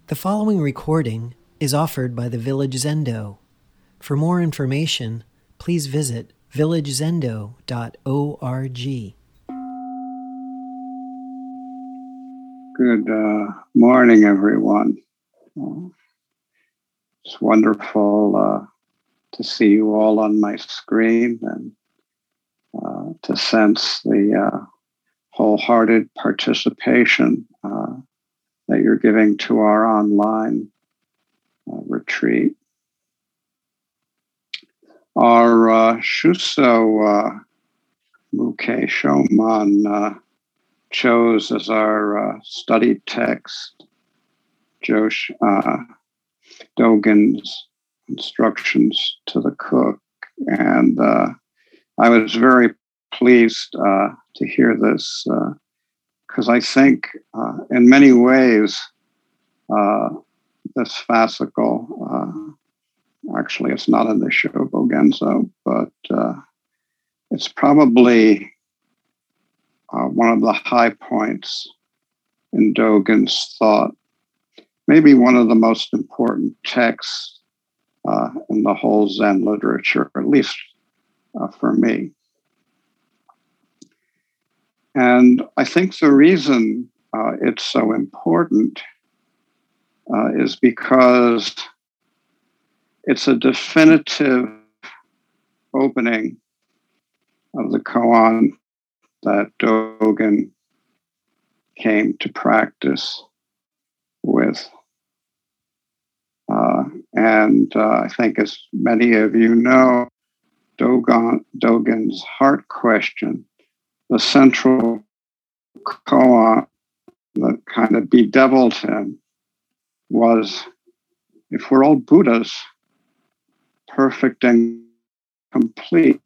The following recording is offered by the Village Zendo. For more information, please visit villagezendo.org. Good morning, everyone. It's wonderful to see you all on my screen and to sense the wholehearted participation that you're giving to our online retreat. Our Shuso Muke Shoman chose as our study text Josh Dogen's instructions to the cook. And I was very pleased to hear this because I think in many ways this fascicle, actually it's not in the Shobogenzo, but it's probably one of the high points in Dogen's thought, maybe one of the most important texts in the whole Zen literature, at least for me. And I think the reason it's so important is because it's a definitive opening of the koan that Dogen came to practice with. And I think, as many of you know, Dogen's heart question, the central koan that kind of bedeviled him, was, if we're all Buddhas, perfect and complete,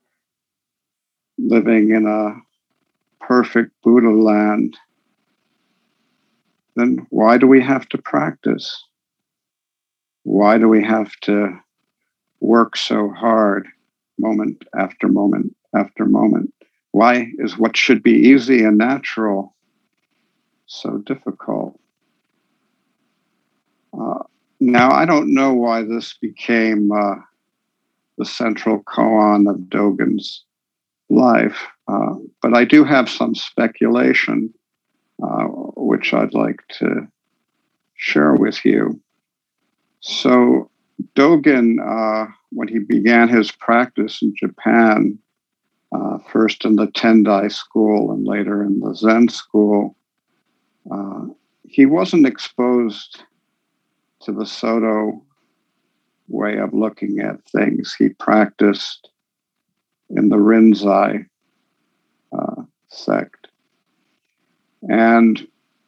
living in a perfect Buddha land, then why do we have to practice? Why do we have to work so hard moment after moment after moment? Why is what should be easy and natural so difficult? Now, I don't know why this became the central koan of Dogen's life, but I do have some speculation, which I'd like to share with you. So Dogen, when he began his practice in Japan, first in the Tendai school and later in the Zen school, he wasn't exposed to the Soto way of looking at things. He practiced in the Rinzai sect. And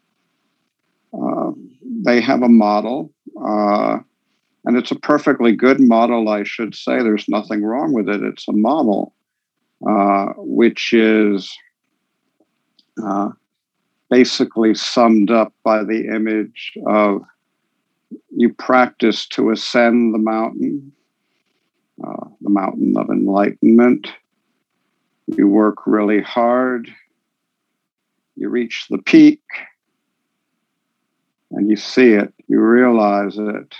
they have a model, and it's a perfectly good model, I should say. There's nothing wrong with it. It's a model, which is basically summed up by the image of, you practice to ascend the mountain of enlightenment. You work really hard. You reach the peak, and you see it, you realize it.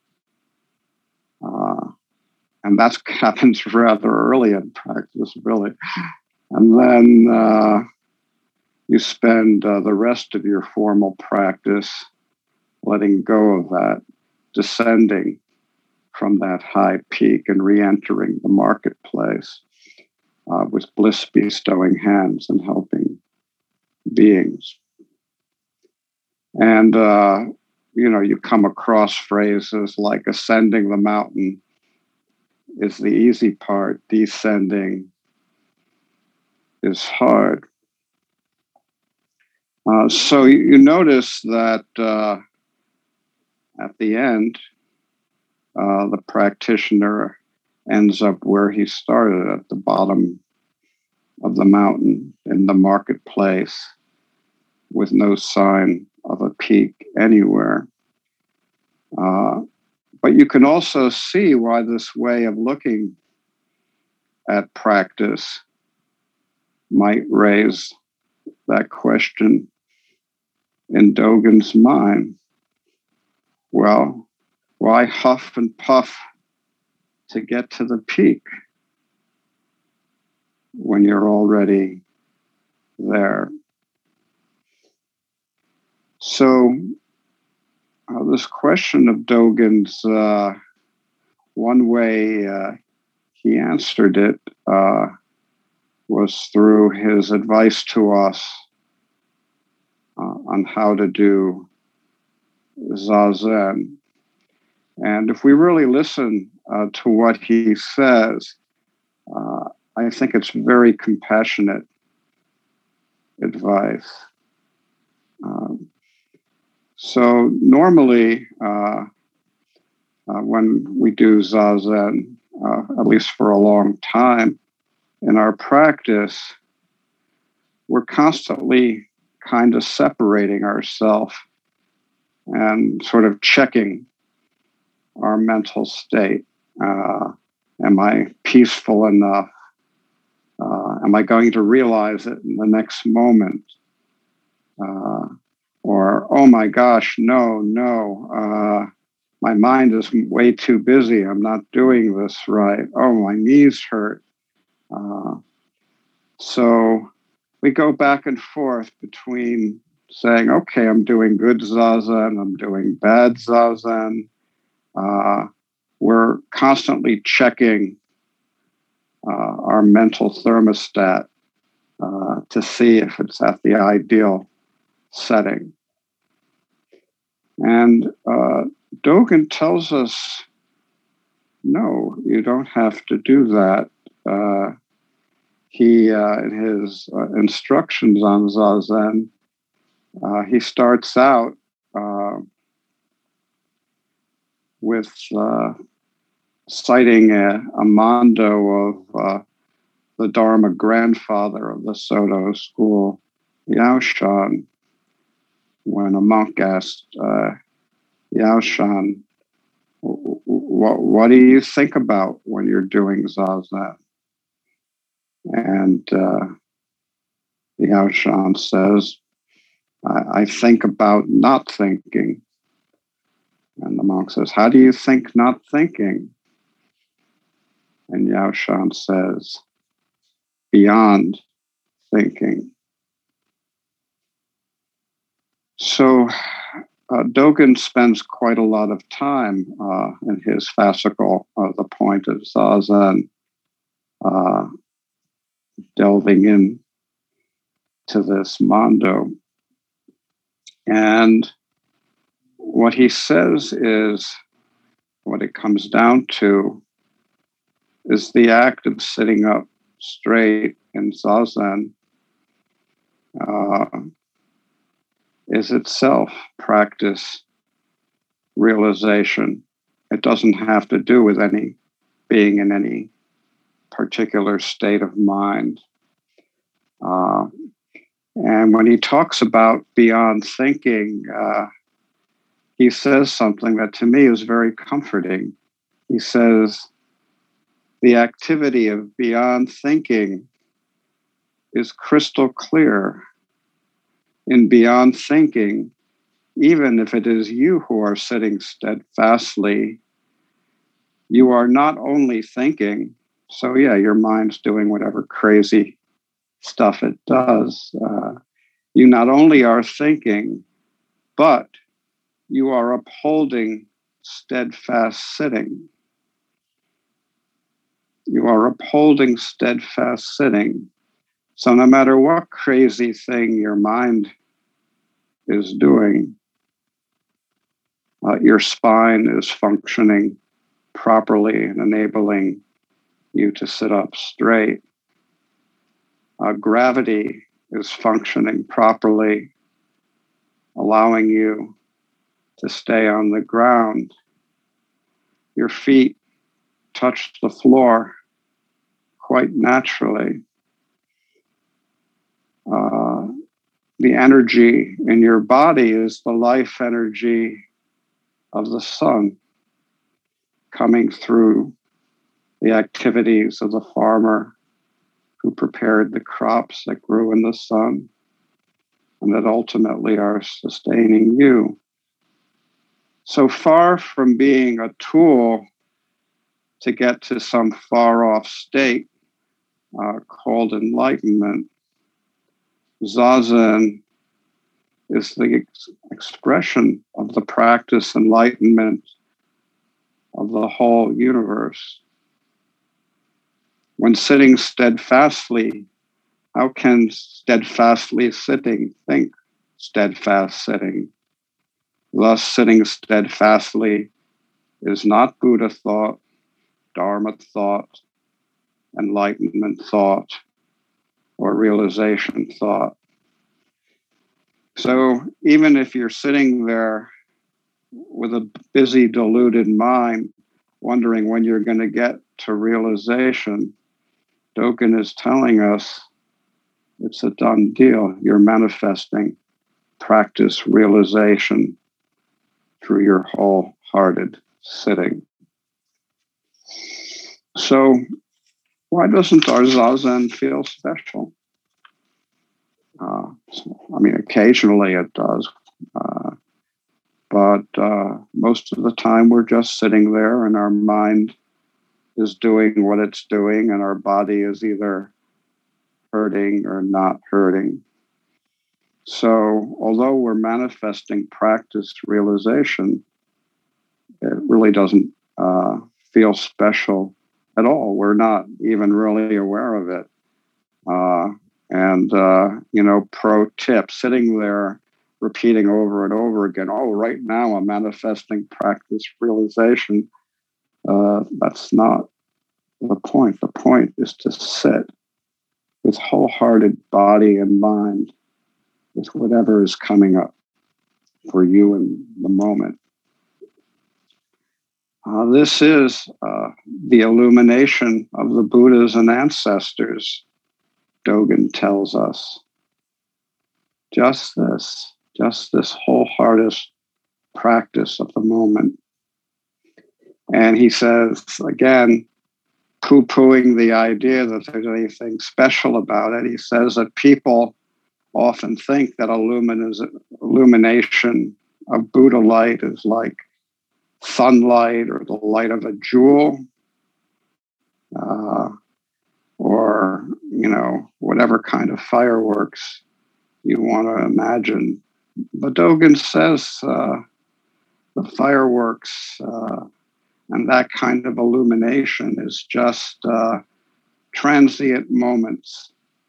And that happens rather early in practice, really. And then you spend the rest of your formal practice letting go of that, descending from that high peak and re-entering the marketplace with bliss-bestowing hands and helping beings. And, you come across phrases like ascending the mountain is the easy part, descending is hard. So you notice that at the end, the practitioner ends up where he started, at the bottom of the mountain in the marketplace, with no sign of a peak anywhere. But you can also see why this way of looking at practice might raise that question in Dogen's mind. Well, why huff and puff to get to the peak when you're already there? So this question of Dogen's, one way he answered it was through his advice to us on how to do Zazen. And if we really listen to what he says, I think it's very compassionate advice. So normally, when we do Zazen, at least for a long time in our practice, we're constantly kind of separating ourselves and sort of checking our mental state. Am I peaceful enough? Am I going to realize it in the next moment? Or, oh my gosh, no, my mind is way too busy. I'm not doing this right. Oh, my knees hurt. So we go back and forth between saying, okay, I'm doing good Zazen, I'm doing bad Zazen. We're constantly checking our mental thermostat to see if it's at the ideal setting. And Dogen tells us, no, you don't have to do that. He, in his instructions on Zazen, he starts out with citing a mondo of the Dharma grandfather of the Soto school, Yaoshan, when a monk asked Yaoshan, what do you think about when you're doing Zazen? And Yaoshan says, I think about not thinking. And the monk says, how do you think not thinking? And Yaoshan says, beyond thinking. So Dogen spends quite a lot of time in his fascicle, The Point of Zazen, delving in to this mondo. And what he says is, what it comes down to is the act of sitting up straight in Zazen is itself practice realization. It doesn't have to do with any being in any particular state of mind. And when he talks about beyond thinking, he says something that to me is very comforting. He says, the activity of beyond thinking is crystal clear. In beyond thinking, even if it is you who are sitting steadfastly, you are not only thinking, so yeah, your mind's doing whatever crazy stuff it does. You not only are thinking, but you are upholding steadfast sitting. You are upholding steadfast sitting. So no matter what crazy thing your mind is doing, your spine is functioning properly and enabling you to sit up straight. Gravity is functioning properly, allowing you to stay on the ground. Your feet touch the floor quite naturally. The energy in your body is the life energy of the sun coming through the activities of the farmer who prepared the crops that grew in the sun and that ultimately are sustaining you. So far from being a tool to get to some far off state called enlightenment, Zazen is the expression of the practice enlightenment of the whole universe. When sitting steadfastly, how can steadfastly sitting think steadfast sitting? Thus, sitting steadfastly is not Buddha thought, Dharma thought, enlightenment thought, or realization thought. So even if you're sitting there with a busy, deluded mind, wondering when you're going to get to realization, Dogen is telling us it's a done deal. You're manifesting practice realization through your wholehearted sitting. So why doesn't our Zazen feel special? Occasionally it does. But most of the time we're just sitting there and our mind is doing what it's doing and our body is either hurting or not hurting. So although we're manifesting practice realization, it really doesn't feel special at all. We're not even really aware of it. Pro tip, sitting there repeating over and over again, oh, right now I'm manifesting practice realization. That's not the point. The point is to sit with wholehearted body and mind with whatever is coming up for you in the moment. This is the illumination of the Buddhas and ancestors, Dogen tells us. Just this wholehearted practice of the moment. And he says, again, poo-pooing the idea that there's anything special about it, he says that people often think that illumination of Buddha light is like sunlight or the light of a jewel, or whatever kind of fireworks you want to imagine. But Dogen says the fireworks and that kind of illumination is just transient moments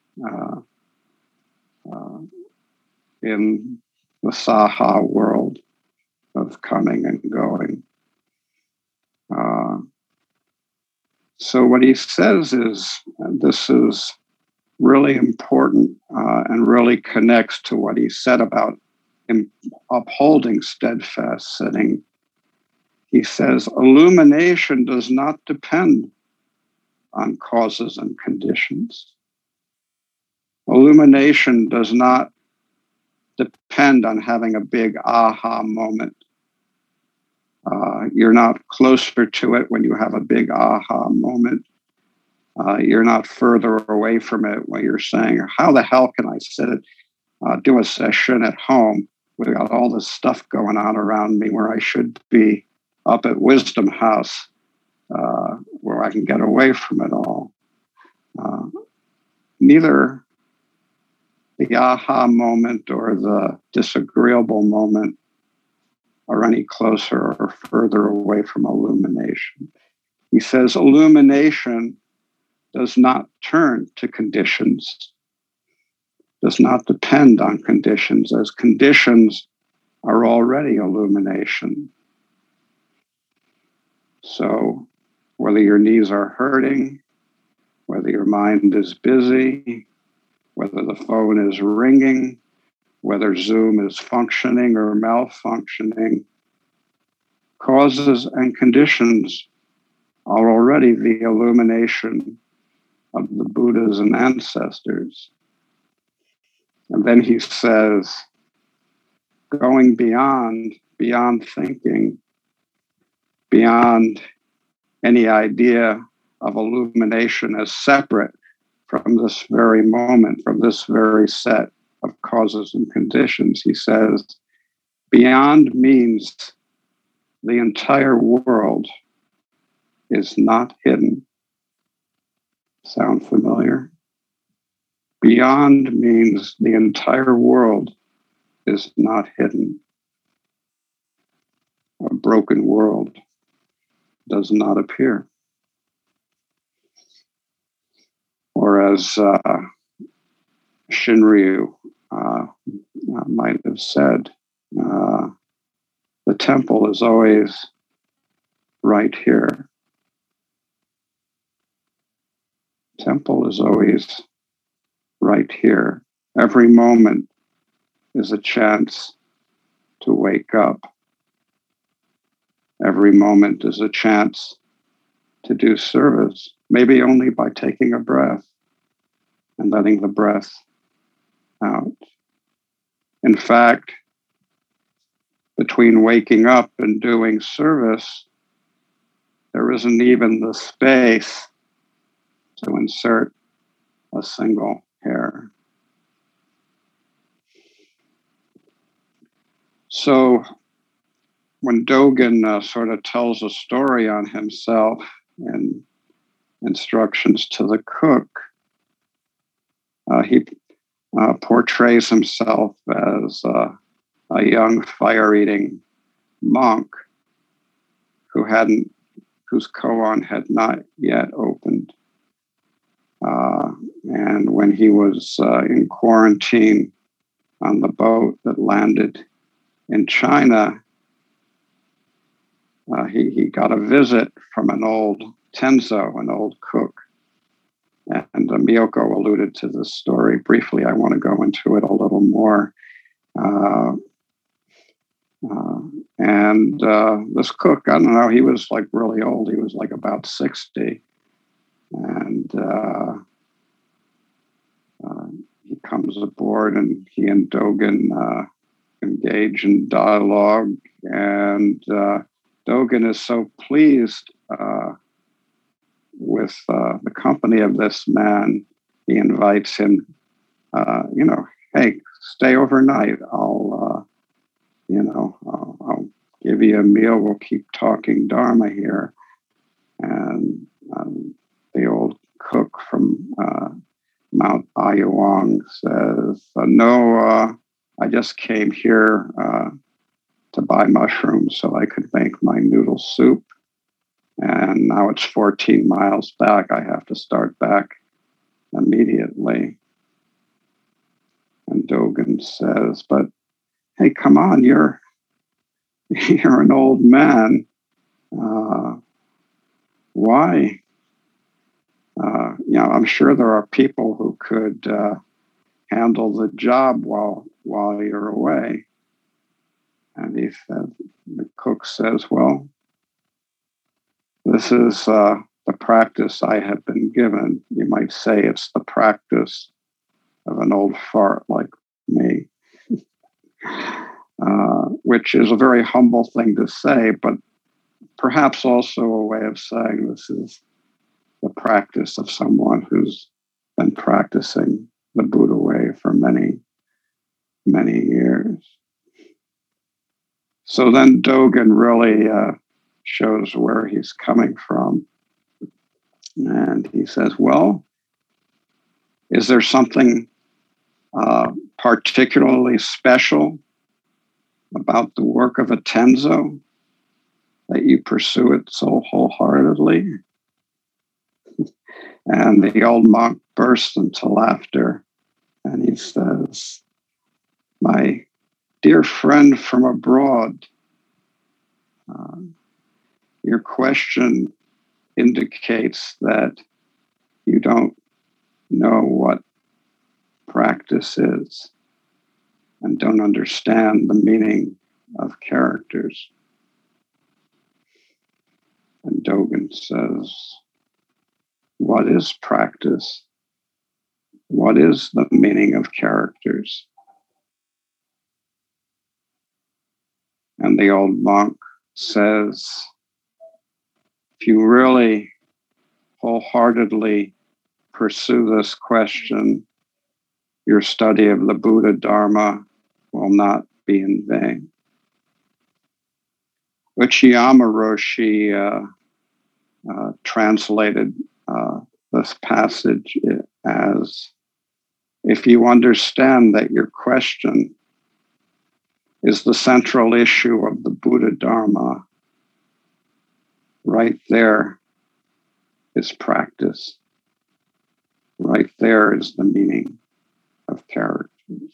in the Saha world of coming and going. So what he says is, and this is really important and really connects to what he said about upholding steadfast sitting. He says, illumination does not depend on causes and conditions. Illumination does not depend on having a big aha moment. You're not closer to it when you have a big aha moment. You're not further away from it when you're saying, how the hell can I sit do a session at home? We've got all this stuff going on around me where I should be up at Wisdom House, where I can get away from it all. Neither the aha moment or the disagreeable moment are any closer or further away from illumination. He says illumination does not turn to conditions, does not depend on conditions, as conditions are already illumination. So whether your knees are hurting, whether your mind is busy, whether the phone is ringing, whether Zoom is functioning or malfunctioning, causes and conditions are already the illumination of the Buddhas and ancestors. And then he says, going beyond thinking, beyond any idea of illumination as separate from this very moment, from this very set of causes and conditions, he says, beyond means the entire world is not hidden. Sound familiar? Beyond means the entire world is not hidden. A broken world does not appear. Or as Shinryu might have said, the temple is always right here. Temple is always right here. Every moment is a chance to wake up. Every moment is a chance to do service, maybe only by taking a breath and letting the breath out. In fact, between waking up and doing service, there isn't even the space to insert a single hair. So when Dogen sort of tells a story on himself in Instructions to the Cook, he portrays himself as a young fire-eating monk whose koan had not yet opened. And when he was in quarantine on the boat that landed in China, he got a visit from an old Tenzo, an old cook. And Miyoko alluded to this story briefly. I want to go into it a little more. And this cook, I don't know, he was like really old. He was like about 60. And he comes aboard and he and Dogen engage in dialogue. And Dogen is so pleased with the company of this man. He invites him, hey, stay overnight. I'll give you a meal. We'll keep talking Dharma here. And the old cook from Mount Ayuang says, no, I just came here to buy mushrooms so I could make my noodle soup. And now it's 14 miles back. I have to start back immediately. And Dogen says, but hey, come on, you're an old man. Why? I'm sure there are people who could handle the job while you're away. And the cook says, well, this is the practice I have been given. You might say it's the practice of an old fart like me, which is a very humble thing to say, but perhaps also a way of saying this is the practice of someone who's been practicing the Buddha way for many, many years. So then Dogen really shows where he's coming from. And he says, well, is there something particularly special about the work of a Tenzo that you pursue it so wholeheartedly? And the old monk bursts into laughter and he says, my dear friend from abroad, your question indicates that you don't know what practice is and don't understand the meaning of characters. And Dogen says, what is practice? What is the meaning of characters? And the old monk says, if you really wholeheartedly pursue this question, your study of the Buddha Dharma will not be in vain. Uchiyama Roshi translated this passage as, if you understand that your question is the central issue of the Buddha Dharma, right there is practice. Right there is the meaning of characters.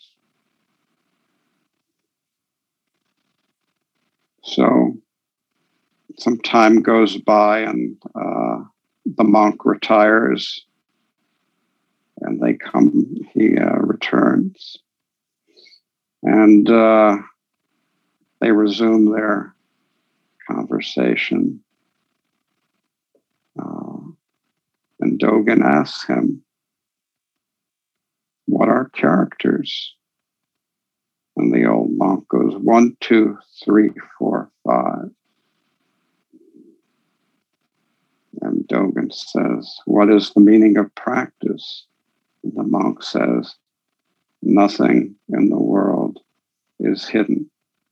So some time goes by and the monk retires, and he returns, and they resume their conversation. And Dogen asks him, what are characters? And the old monk goes, 1, 2, 3, 4, 5. And Dogen says, what is the meaning of practice? And the monk says, nothing in the world is hidden.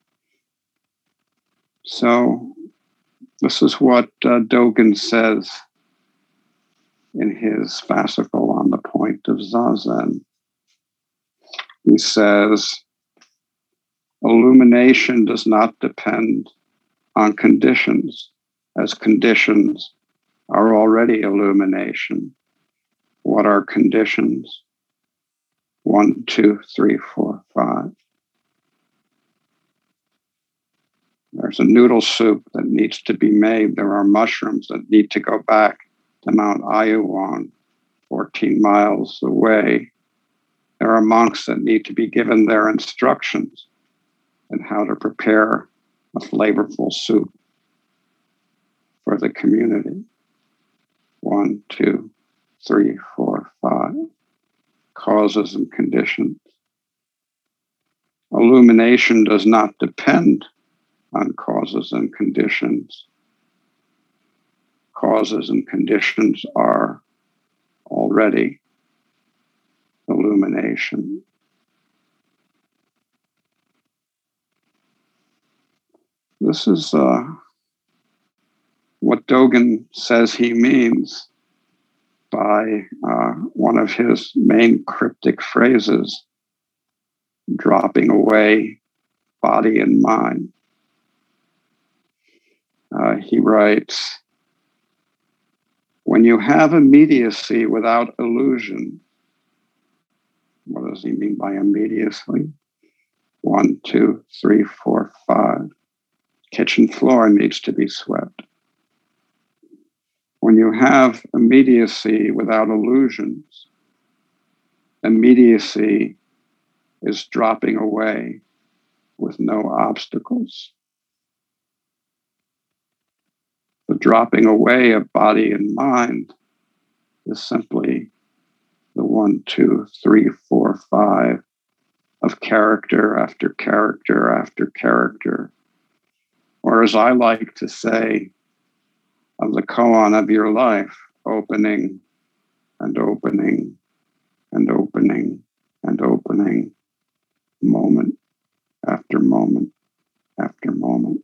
So this is what Dogen says in his fascicle on the point of Zazen. He says, illumination does not depend on conditions, as conditions are already illumination. What are conditions? 1, 2, 3, 4, 5. There's a noodle soup that needs to be made. There are mushrooms that need to go back to Mount Ayuwang, 14 miles away. There are monks that need to be given their instructions in how to prepare a flavorful soup for the community. 1, 2, 3, 4, 5. Causes and conditions. Illumination does not depend on causes and conditions. Causes and conditions are already illumination. This is what Dogen says he means by one of his main cryptic phrases, dropping away body and mind. He writes, when you have immediacy without illusion, what does he mean by immediacy? 1, 2, 3, 4, 5. Kitchen floor needs to be swept. When you have immediacy without illusions, immediacy is dropping away with no obstacles. The dropping away of body and mind is simply the 1, 2, 3, 4, 5 of character after character after character. Or as I like to say, of the koan of your life, opening and opening and opening and opening, moment after moment after moment.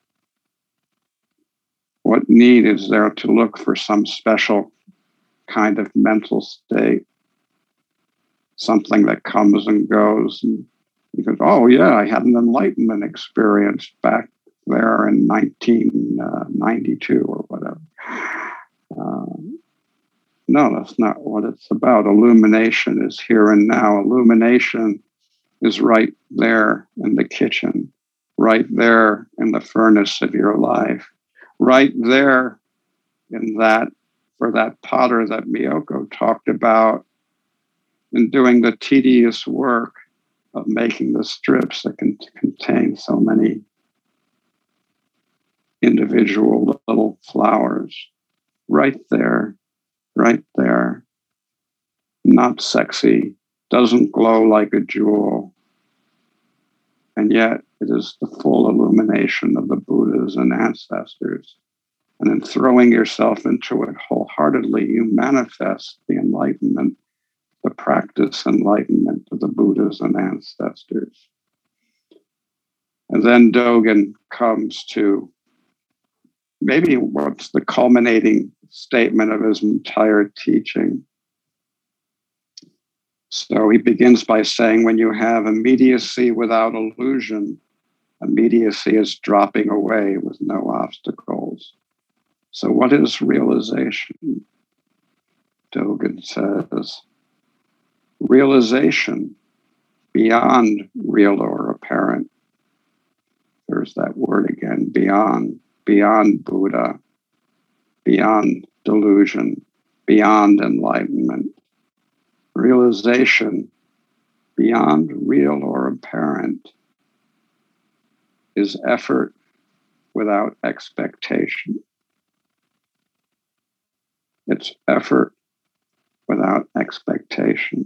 What need is there to look for some special kind of mental state, something that comes and goes, and you go, oh yeah, I had an enlightenment experience back there in 1992 or whatever. No, that's not what it's about. Illumination is here and now. Illumination is right there in the kitchen, right there in the furnace of your life, right there in that, for that potter that Miyoko talked about, in doing the tedious work of making the strips that can contain so many individual little flowers. Right there, not sexy, doesn't glow like a jewel, and yet it is the full illumination of the Buddhas and ancestors. And in throwing yourself into it wholeheartedly, you manifest the enlightenment, the practice enlightenment of the Buddhas and ancestors. And then Dogen comes to maybe what's the culminating statement of his entire teaching. So he begins by saying, when you have immediacy without illusion, immediacy is dropping away with no obstacles. So what is realization? Dogen says, realization beyond real or apparent. There's that word again, beyond Buddha, beyond delusion, beyond enlightenment. Realization beyond real or apparent is effort without expectation. It's effort without expectation.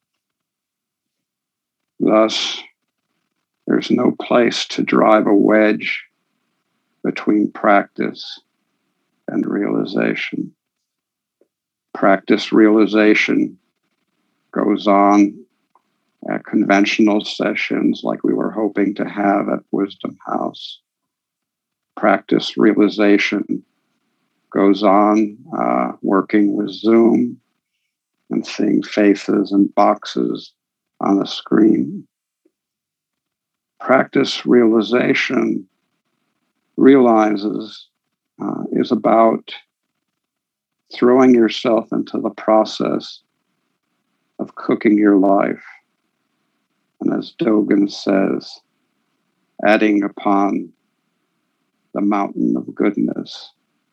Thus, there's no place to drive a wedge between practice and realization. Practice realization goes on at conventional sessions like we were hoping to have at Wisdom House. Practice realization goes on working with Zoom and seeing faces and boxes on a screen. Practice realization is about throwing yourself into the process of cooking your life. And as Dogen says, adding upon the mountain of goodness,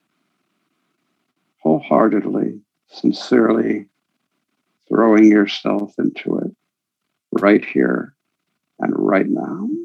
wholeheartedly, sincerely throwing yourself into it right here and right now.